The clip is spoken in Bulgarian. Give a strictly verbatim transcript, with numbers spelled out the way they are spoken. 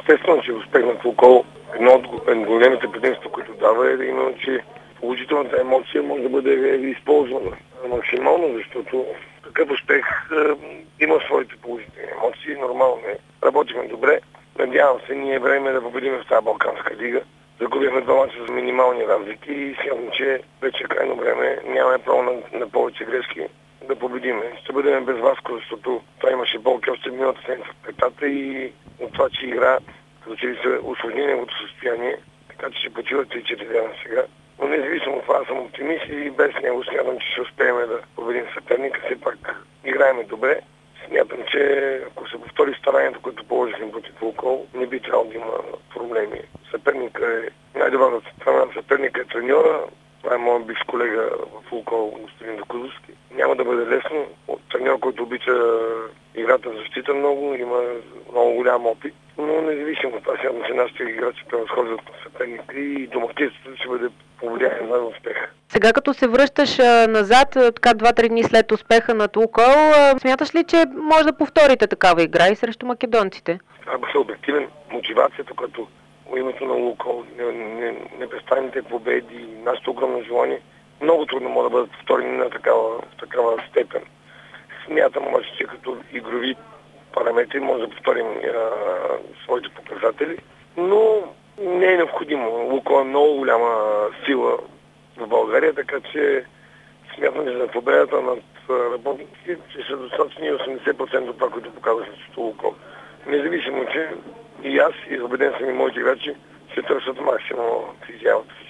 Естествено, че успехнат Лукол. Едно от големите предимства, които дава, е да именно, че положителната емоция може да бъде използвана максимално, защото такъв успех е, има своите положителни емоции. Нормално е. Работихме добре. Надявам се, ние е време да победим в тази Балканска лига. Загубихме два мача за минимални разлики и смятам, че вече е крайно време. Нямаме право на, на повече грешки да победим. Ще бъдем без Васко, защото той имаше болки още миналата седмица в петата и от това, че игра, като че ли се усложни неговото състояние, така че ще почива три-четири дена сега. Но независимо от това, съм оптимист и без него смятам, че ще успеем да победим съперника. Все пак играеме добре. Смятам, че ако се повтори старанието, което положихме против Лукол, не би трябвало да има проблеми. Съперника е най-добрата страна на съперника е треньора. Това е моят бивш колега в Лукол, господин Докудовски. Няма да бъде лесно. От треньор, който обича играта в защита много, има много голям опит. Но независимо от това, смятам, че нашите играчи превъзхождат съперника и домакинството ще бъде повлияе на успеха. Сега като се връщаш а, назад, така два-три дни след успеха на Лукол, смяташ ли, че може да повторите такава игра и срещу македонците? Трябва да се обективен. Мотивацията, като в името на Лукол, непрестанните победи, нашето огромно желание, много трудно могат да бъдат повторени на такава, в такава степен. Смятам обаче, че като игрови параметри може да повторим а, своите показатели, но не е необходимо. Лукол е много голяма сила в България, така че смятам, че за победата над работниците ще са достатъчни осемдесет процента от това, което показва срещу Лукол. Независимо, че и аз, и убеден съм и моите играчи, ще търсят максимум в изявата.